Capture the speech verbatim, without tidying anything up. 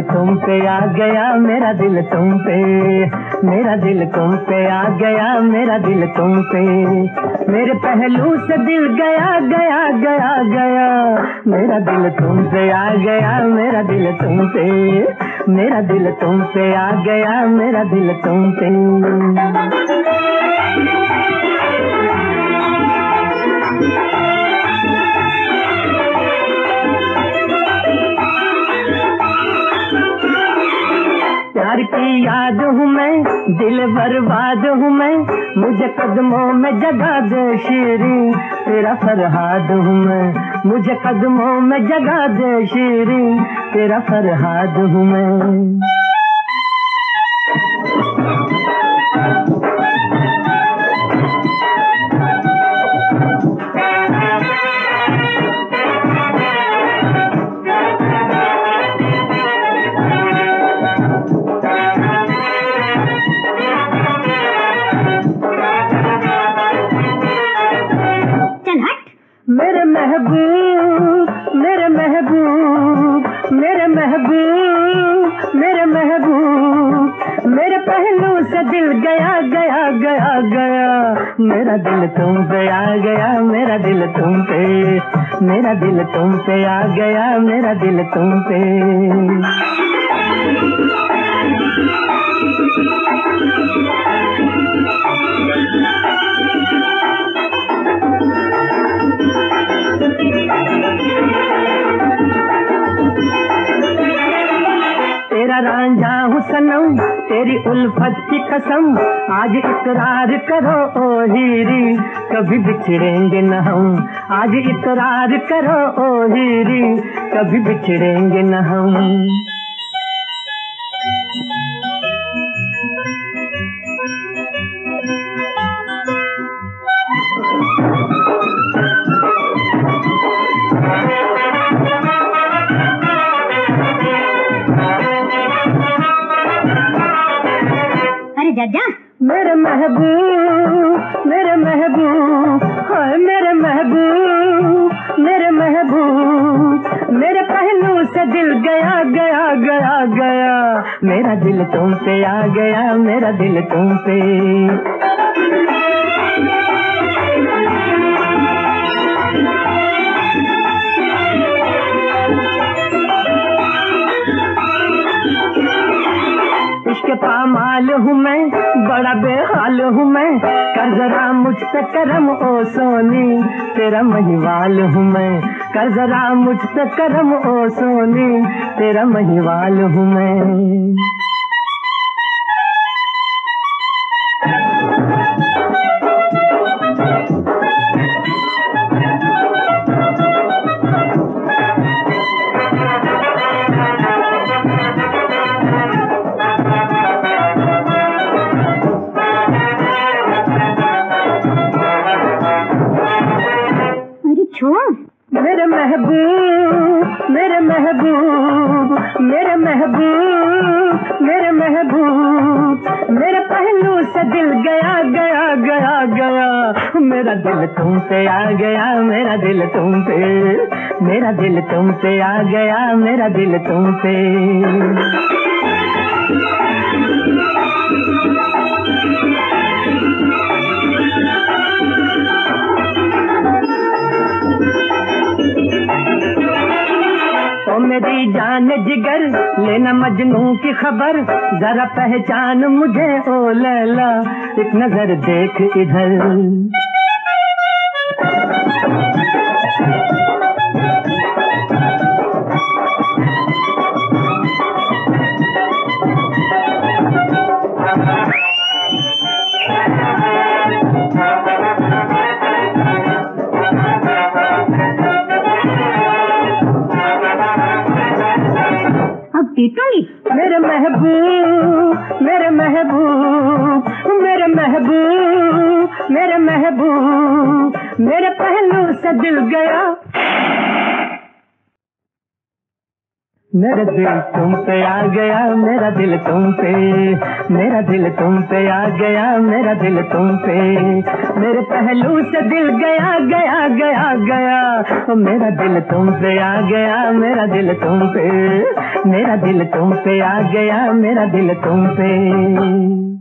तुम पे आ गया, मेरा दिल तुम पे, मेरा दिल तुम पे आ गया, मेरा दिल तुम पे, मेरे पहलू से दिल गया गया गया गया, मेरा दिल तुम पे आ गया, मेरा दिल तुम पे, मेरा दिल तुम पे आ गया, मेरा दिल तुम पे। प्यार की याद हूँ मैं, दिल बर्बाद हूँ मैं, मुझे कदमों में जगा दे शीरी, तेरा फरहाद हूँ मैं, मुझे कदमों में जगा दे शीरी, तेरा फरहाद हूँ मैं। मेरे महबूब, मेरे महबूब, मेरे महबूब, मेरे महबूब, मेरे पहलू से दिल गया गया गया गया, मेरा दिल तुम पे आ गया, मेरा दिल तुम पे, मेरा दिल तुम पे आ गया, मेरा दिल तुम पे। तेरा रांझा हूँ सनम, तेरी उल्फत की कसम, आज इकरार करो ओ हीरी, कभी बिछड़ेंगे न हम, आज इकरार करो ओ हीरी, कभी बिछड़ेंगे न हम। जा मेरे महबूब, मेरे महबूब, हाय मेरे महबूब, मेरे महबूब, मेरे पहलू से दिल गया गया गया गया, मेरा दिल तुम पे आ गया, मेरा दिल तुम पे। इश्क पामाल हूँ मैं, बड़ा बेहाल हूँ मैं, कर जरा मुझ पे करम ओ सोनी, तेरा महिवाल हूँ मैं, कर जरा मुझ पे करम ओ सोनी, तेरा महिवाल हूँ मैं। मेरे महबूब, मेरे महबूब, मेरे महबूब, मेरे महबूब, मेरे पहलू से दिल गया गया गया गया, मेरा दिल तुम पे आ गया, मेरा दिल तुम पे, मेरा दिल तुम पे आ गया, मेरा दिल तुम पे। ओ मेरी जान जिगर, लेना मजनू की खबर, जरा पहचान मुझे ओ लैला, एक नजर देख इधर। मेरे महबूब, मेरे महबूब, मेरे महबूब, मेरे महबूब, मेरे पहलू से दिल गया, मेरा दिल तुम पे आ गया, मेरा दिल तुम पे, मेरा दिल तुम पे आ गया, मेरा दिल तुम पे, मेरे पहलू से दिल गया गया गया गया, ओ मेरा दिल तुम पे आ गया, मेरा दिल तुम पे, मेरा दिल तुम पे आ गया, मेरा दिल तुम पे।